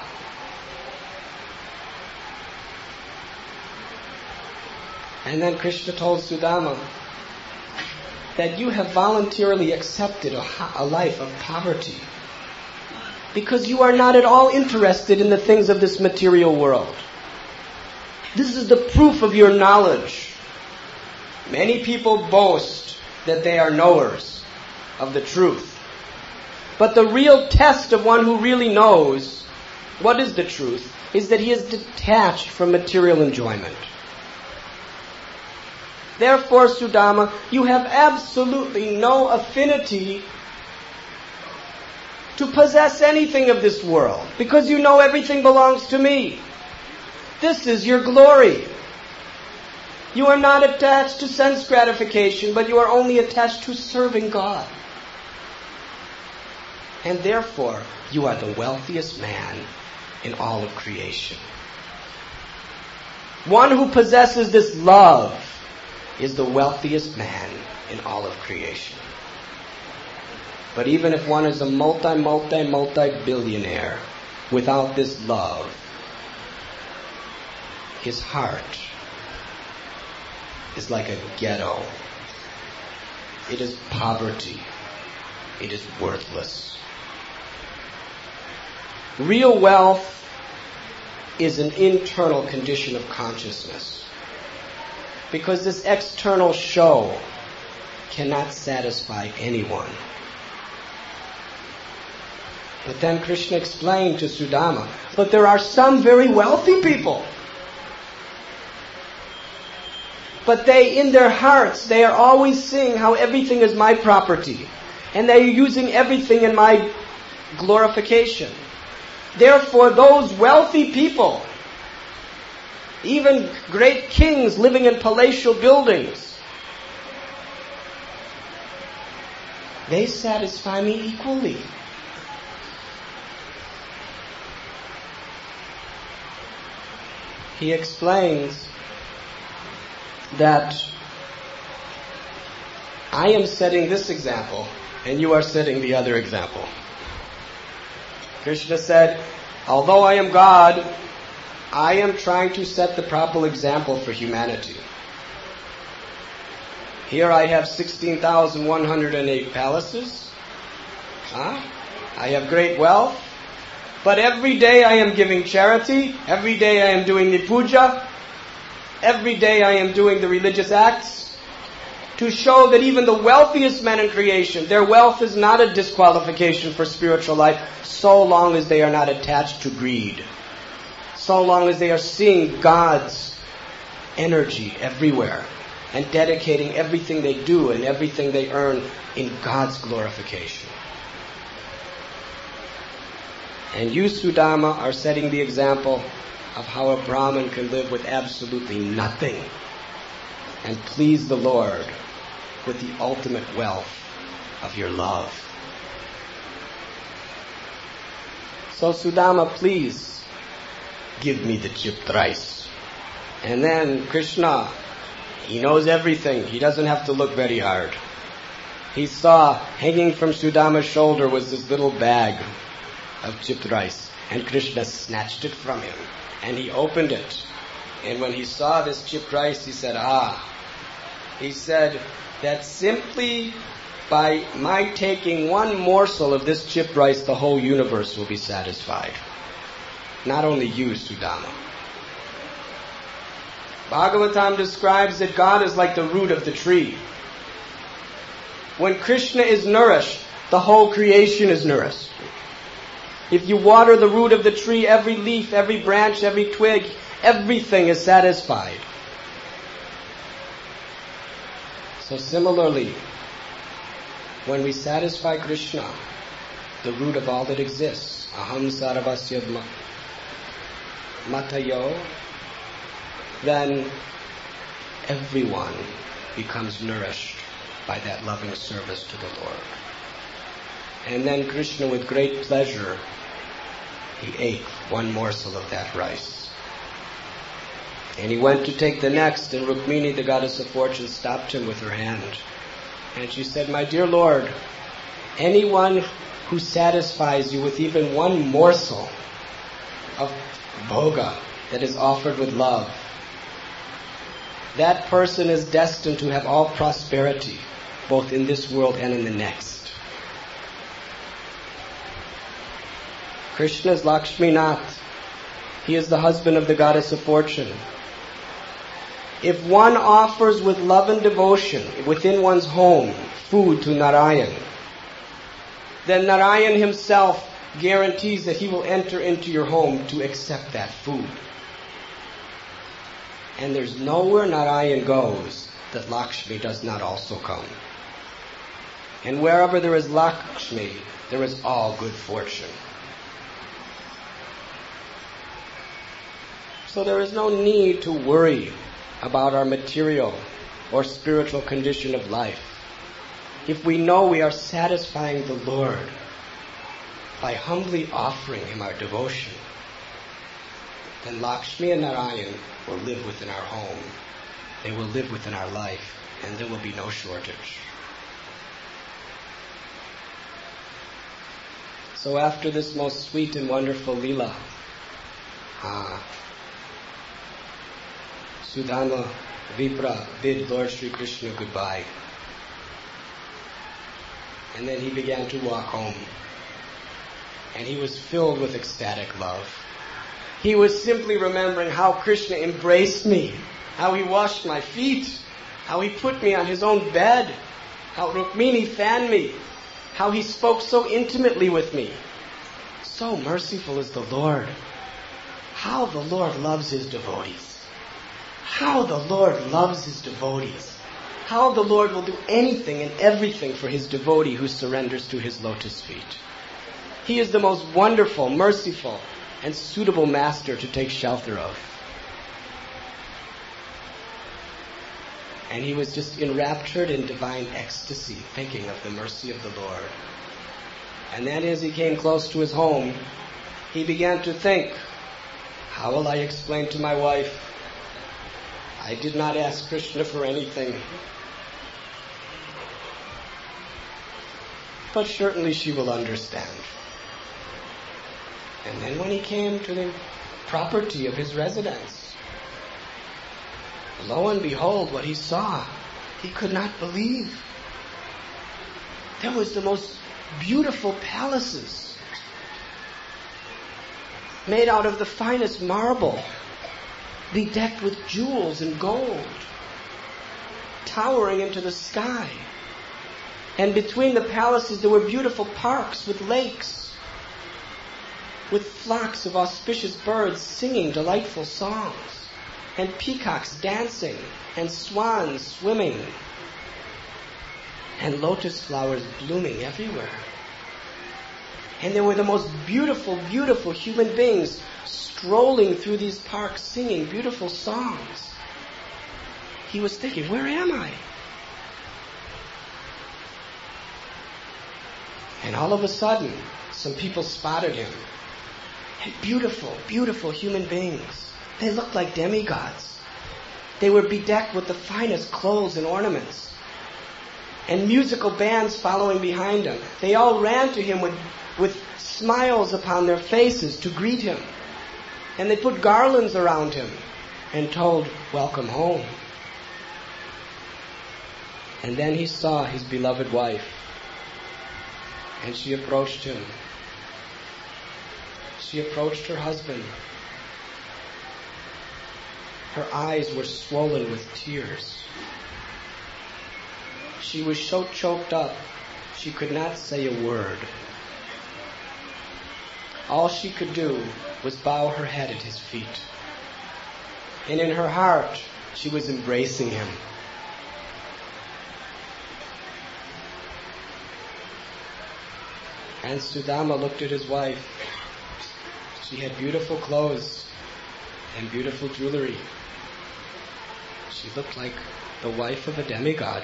And then Krishna told Sudama that you have voluntarily accepted a, a life of poverty because you are not at all interested in the things of this material world. This is the proof of your knowledge. Many people boast that they are knowers of the truth. But the real test of one who really knows what is the truth is that he is detached from material enjoyment. Therefore, Sudama, you have absolutely no affinity to possess anything of this world because you know everything belongs to me. This is your glory. You are not attached to sense gratification, but you are only attached to serving God. And therefore, you are the wealthiest man in all of creation. One who possesses this love is the wealthiest man in all of creation. But even if one is a multi, multi, multi-billionaire, without this love, his heart is like a ghetto. It is poverty. It is worthless. Real wealth is an internal condition of consciousness. Because this external show cannot satisfy anyone. But then Krishna explained to Sudama, but there are some very wealthy people. But they, in their hearts, they are always seeing how everything is my property. And they are using everything in my glorification. Therefore, those wealthy people, even great kings living in palatial buildings, they satisfy me equally. He explains that I am setting this example and you are setting the other example. Krishna said, although I am God, I am trying to set the proper example for humanity. Here I have sixteen thousand one hundred eight palaces. Huh? I have great wealth. But every day I am giving charity. Every day I am doing the puja. Every day I am doing the religious acts to show that even the wealthiest men in creation, their wealth is not a disqualification for spiritual life so long as they are not attached to greed. So long as they are seeing God's energy everywhere and dedicating everything they do and everything they earn in God's glorification. And you, Sudama, are setting the example of how a Brahmin can live with absolutely nothing and please the Lord with the ultimate wealth of your love. So Sudama, please give me the chipped rice. And then Krishna, he knows everything. He doesn't have to look very hard. He saw hanging from Sudama's shoulder was this little bag of chipped rice. And Krishna snatched it from him. And he opened it. And when he saw this chipped rice, he said, ah. He said that simply by my taking one morsel of this chipped rice, the whole universe will be satisfied. Not only you, Sudama. Bhagavatam describes that God is like the root of the tree. When Krishna is nourished, the whole creation is nourished. If you water the root of the tree, every leaf, every branch, every twig, everything is satisfied. So similarly, when we satisfy Krishna, the root of all that exists, aham sarvasya matayo, then everyone becomes nourished by that loving service to the Lord. And then Krishna, with great pleasure, he ate one morsel of that rice. And he went to take the next, and Rukmini, the goddess of fortune, stopped him with her hand. And she said, my dear Lord, anyone who satisfies you with even one morsel of bhoga that is offered with love, that person is destined to have all prosperity, both in this world and in the next. Krishna is Lakshminath. He is the husband of the goddess of fortune. If one offers with love and devotion within one's home food to Narayan, then Narayan himself guarantees that he will enter into your home to accept that food. And there's nowhere Narayan goes that Lakshmi does not also come. And wherever there is Lakshmi, there is all good fortune. So there is no need to worry about our material or spiritual condition of life. If we know we are satisfying the Lord by humbly offering Him our devotion, then Lakshmi and Narayan will live within our home. They will live within our life, and there will be no shortage. So after this most sweet and wonderful Leela, uh, Sudama Vipra bid Lord Sri Krishna goodbye. And then he began to walk home. And he was filled with ecstatic love. He was simply remembering how Krishna embraced me, how he washed my feet, how he put me on his own bed, how Rukmini fanned me, how he spoke so intimately with me. So merciful is the Lord. How the Lord loves his devotees. how the Lord loves his devotees. How the Lord will do anything and everything for his devotee who surrenders to his lotus feet. He is the most wonderful, merciful, and suitable master to take shelter of. And he was just enraptured in divine ecstasy, thinking of the mercy of the Lord. And then as he came close to his home, he began to think, how will I explain to my wife? I did not ask Krishna for anything. But certainly she will understand. And then when he came to the property of his residence, lo and behold, what he saw, he could not believe. There was the most beautiful palaces, made out of the finest marble, bedecked with jewels and gold, towering into the sky. And between the palaces there were beautiful parks with lakes, with flocks of auspicious birds singing delightful songs, and peacocks dancing, and swans swimming, and lotus flowers blooming everywhere. And there were the most beautiful, beautiful human beings strolling through these parks singing beautiful songs. He was thinking, where am I? And all of a sudden, some people spotted him. And beautiful, beautiful human beings. They looked like demigods. They were bedecked with the finest clothes and ornaments. And musical bands following behind him. They all ran to him with, with smiles upon their faces to greet him. And they put garlands around him and told, welcome home. And then he saw his beloved wife. And she approached him. She approached her husband. Her eyes were swollen with tears. She was so choked up, she could not say a word. All she could do was bow her head at his feet. And in her heart, she was embracing him. And Sudama looked at his wife. She had beautiful clothes and beautiful jewelry. She looked like the wife of a demigod.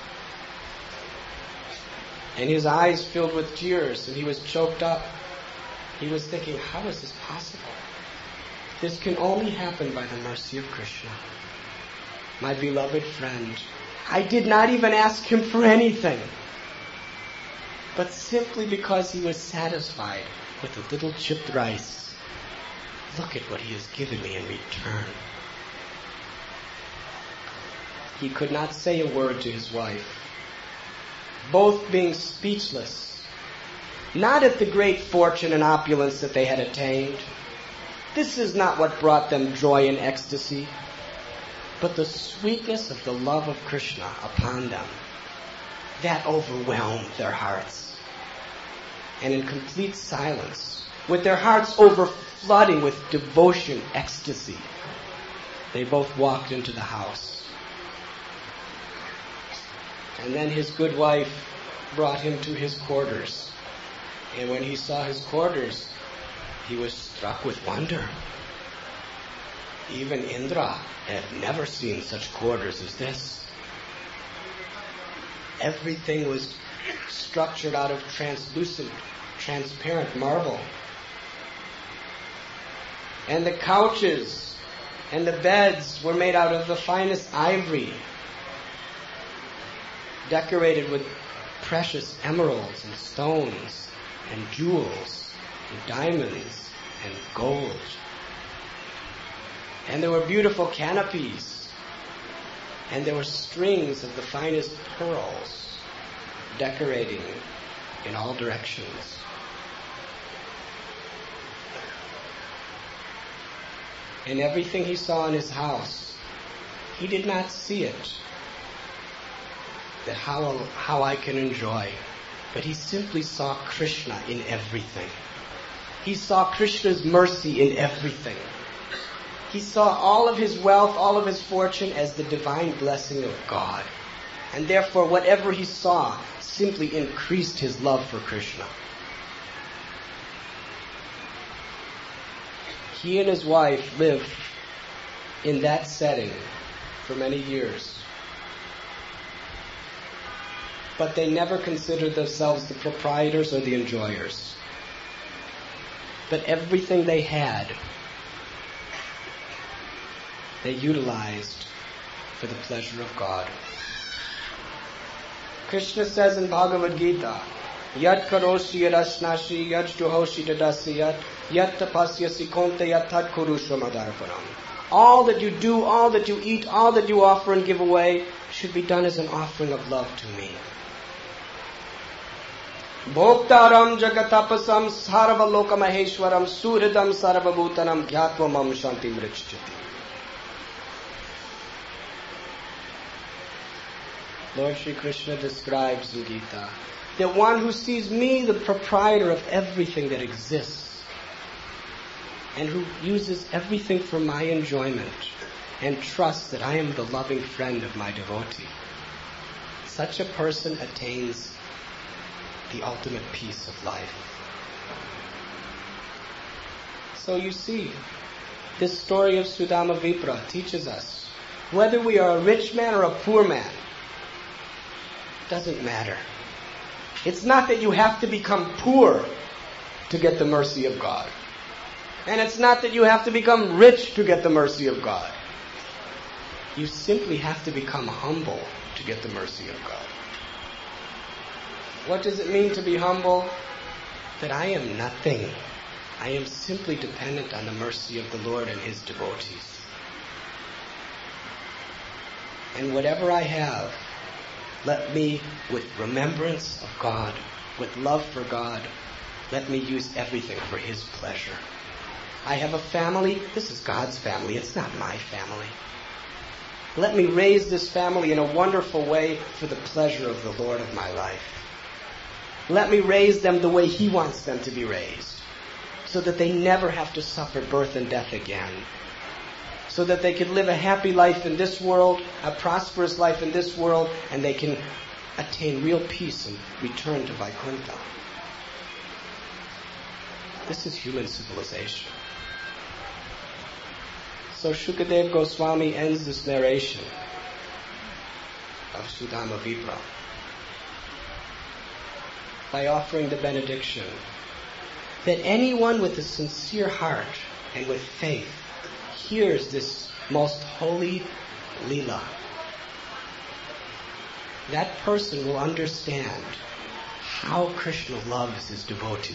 And his eyes filled with tears, and he was choked up. He was thinking, how is this possible? This can only happen by the mercy of Krishna. My beloved friend, I did not even ask him for anything. But simply because he was satisfied with a little chipped rice, look at what he has given me in return. He could not say a word to his wife, both being speechless, not at the great fortune and opulence that they had attained. This is not what brought them joy and ecstasy, but the sweetness of the love of Krishna upon them. That overwhelmed their hearts. And in complete silence, with their hearts overflooding with devotion, ecstasy, they both walked into the house. And then his good wife brought him to his quarters. And when he saw his quarters, he was struck with wonder. Even Indra had never seen such quarters as this. Everything was structured out of translucent, transparent marble. And the couches and the beds were made out of the finest ivory, decorated with precious emeralds and stones and jewels and diamonds and gold. And there were beautiful canopies, and there were strings of the finest pearls decorating in all directions. And everything he saw in his house, he did not see it, that how, how I can enjoy, but he simply saw Krishna in everything. He saw Krishna's mercy in everything. He saw all of his wealth, all of his fortune as the divine blessing of God. And therefore, whatever he saw simply increased his love for Krishna. He and his wife lived in that setting for many years. But they never considered themselves the proprietors or the enjoyers. But everything they had, they utilized for the pleasure of God. Krishna says in Bhagavad Gita, Yat karoshi yadashnashi yat juhoshi dadasi yat yat tapasyasi konte yat tat kurusha madarpanam. All that you do, all that you eat, all that you offer and give away should be done as an offering of love to me. Bhoktaram jagatapasam sarvaloka maheshwaram suridam sarvabhutanam gyatvam shanti mrichchati. Lord Shri Krishna describes in Gita that one who sees me, the proprietor of everything that exists, and who uses everything for my enjoyment, and trusts that I am the loving friend of my devotee, such a person attains the ultimate peace of life. So you see, this story of Sudama Vipra teaches us, whether we are a rich man or a poor man, doesn't matter. It's not that you have to become poor to get the mercy of God. And it's not that you have to become rich to get the mercy of God. You simply have to become humble to get the mercy of God. What does it mean to be humble? That I am nothing. I am simply dependent on the mercy of the Lord and His devotees. And whatever I have, let me, with remembrance of God, with love for God, let me use everything for His pleasure. I have a family. This is God's family. It's not my family. Let me raise this family in a wonderful way for the pleasure of the Lord of my life. Let me raise them the way He wants them to be raised, so that they never have to suffer birth and death again. So that they can live a happy life in this world, a prosperous life in this world, and they can attain real peace and return to Vaikuntha. This is human civilization. So Shukadeva Goswami ends this narration of Sudama Vipra by offering the benediction that anyone with a sincere heart and with faith hears this most holy Leela, that person will understand how Krishna loves his devotee.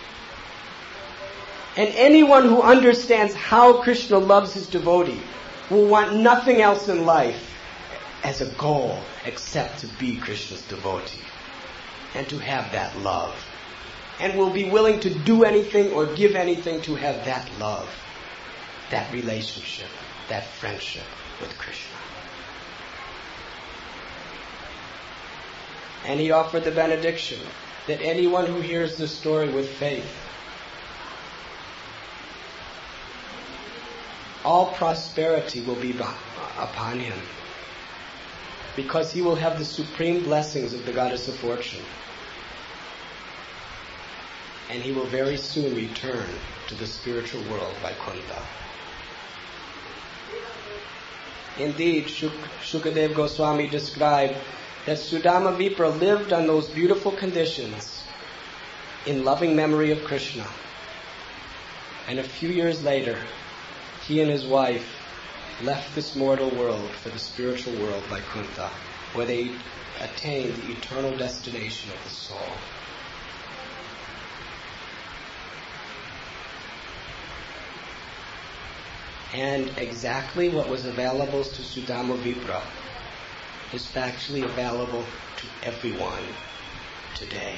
And anyone who understands how Krishna loves his devotee will want nothing else in life as a goal except to be Krishna's devotee and to have that love. And will be willing to do anything or give anything to have that love, that relationship, that friendship with Krishna. And he offered the benediction that anyone who hears this story with faith, all prosperity will be upon him, because he will have the supreme blessings of the Goddess of Fortune. And he will very soon return to the spiritual world, Vaikuntha. Indeed, Shuk- Shukadeva Goswami described that Sudama Vipra lived on those beautiful conditions in loving memory of Krishna. And a few years later, he and his wife left this mortal world for the spiritual world, Vaikuntha, where they attained the eternal destination of the soul. And exactly what was available to Sudama Vipra is factually available to everyone today.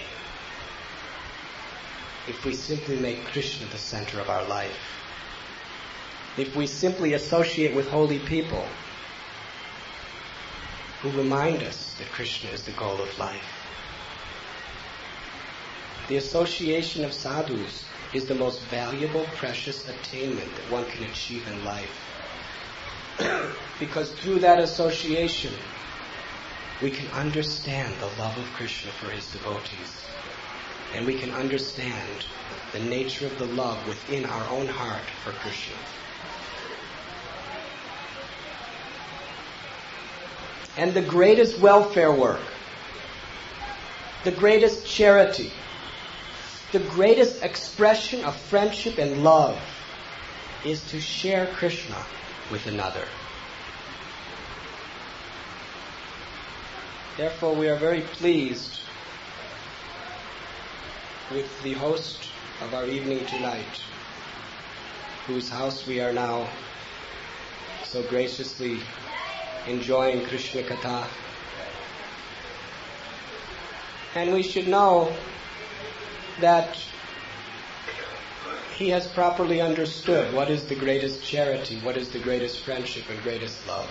If we simply make Krishna the center of our life, if we simply associate with holy people who remind us that Krishna is the goal of life. The association of sadhus is the most valuable, precious attainment that one can achieve in life. Because through that association, we can understand the love of Krishna for his devotees. And we can understand the nature of the love within our own heart for Krishna. And the greatest welfare work, the greatest charity, the greatest expression of friendship and love is to share Krishna with another. Therefore, we are very pleased with the host of our evening tonight, whose house we are now so graciously enjoying Krishna Katha. And we should know that he has properly understood what is the greatest charity, what is the greatest friendship and greatest love.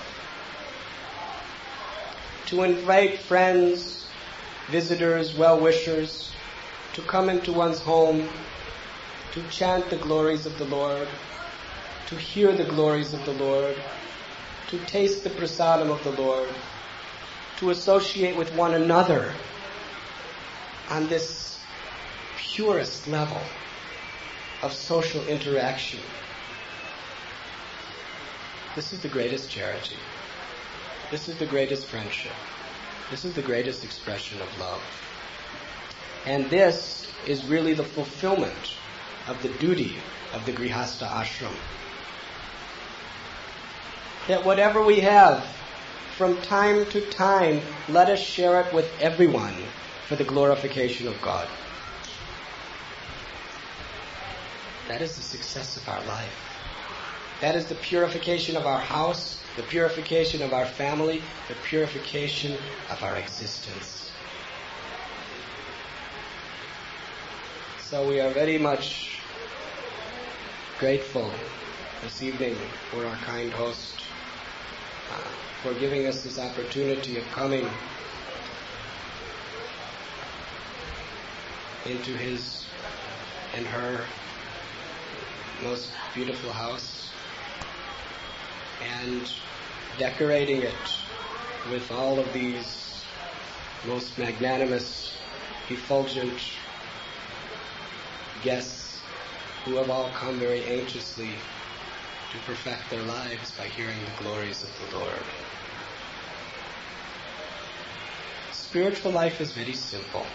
To invite friends, visitors, well-wishers to come into one's home, to chant the glories of the Lord, to hear the glories of the Lord, to taste the prasadam of the Lord, to associate with one another on this purest level of social interaction. This is the greatest charity. This is the greatest friendship. This is the greatest expression of love. And this is really the fulfillment of the duty of the Grihastha ashram. That whatever we have, from time to time, let us share it with everyone for the glorification of God. That is the success of our life. That is the purification of our house, the purification of our family, the purification of our existence. So we are very much grateful this evening for our kind host, uh, for giving us this opportunity of coming into his and her most beautiful house and decorating it with all of these most magnanimous, effulgent guests who have all come very anxiously to perfect their lives by hearing the glories of the Lord. Spiritual life is very simple.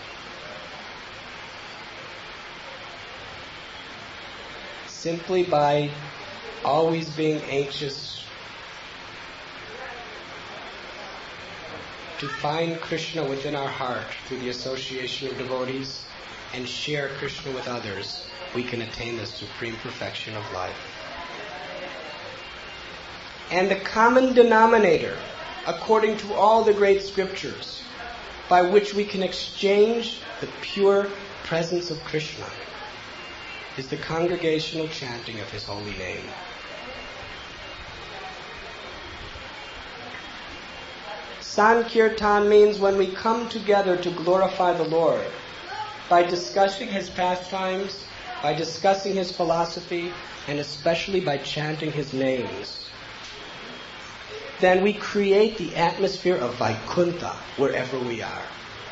Simply by always being anxious to find Krishna within our heart through the association of devotees and share Krishna with others, we can attain the supreme perfection of life. And the common denominator, according to all the great scriptures, by which we can exchange the pure presence of Krishna, is the congregational chanting of his holy name. Sankirtan means when we come together to glorify the Lord by discussing his pastimes, by discussing his philosophy, and especially by chanting his names. Then we create the atmosphere of Vaikuntha wherever we are.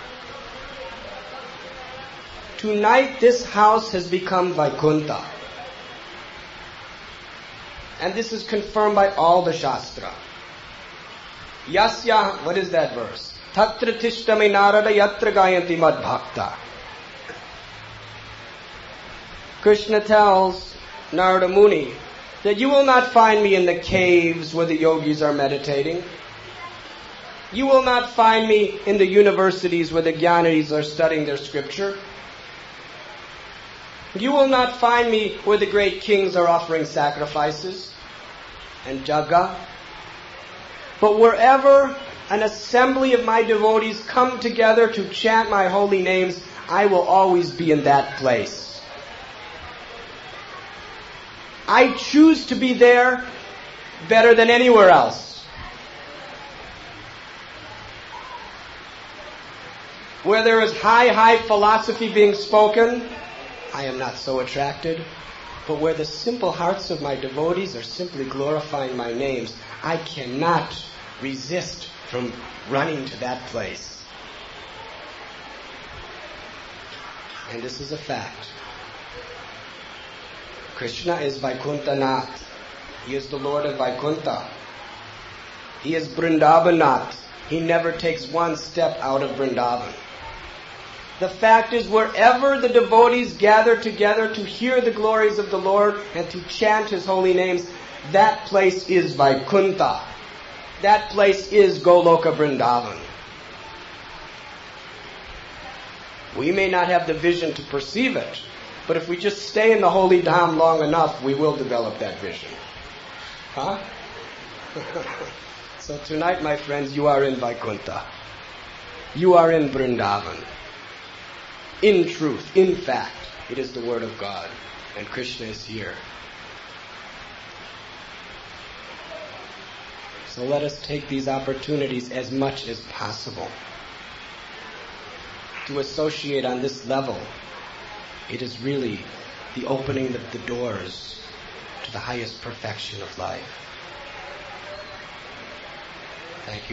Tonight this house has become Vaikuntha. And this is confirmed by all the Shastra. Yasya, what is that verse? Tatra tishtami narada yatra gayanti mad bhakta. Krishna tells Narada Muni that you will not find me in the caves where the yogis are meditating. You will not find me in the universities where the Jnanis are studying their scripture. You will not find me where the great kings are offering sacrifices and jaga. But wherever an assembly of my devotees come together to chant my holy names, I will always be in that place. I choose to be there better than anywhere else. Where there is high, high philosophy being spoken, I am not so attracted. But where the simple hearts of my devotees are simply glorifying my names, I cannot resist from running to that place. And this is a fact. Krishna is Vaikuntha Nath. He is the Lord of Vaikuntha. He is Vrindavanath. He never takes one step out of Vrindavan. The fact is, wherever the devotees gather together to hear the glories of the Lord and to chant His holy names, that place is Vaikuntha. That place is Goloka Vrindavan. We may not have the vision to perceive it, but if we just stay in the holy dham long enough, we will develop that vision. Huh? So tonight, my friends, you are in Vaikuntha. You are in Vrindavan. In truth, in fact, it is the Word of God, and Krishna is here. So let us take these opportunities as much as possible to associate on this level. It is really the opening of the doors to the highest perfection of life.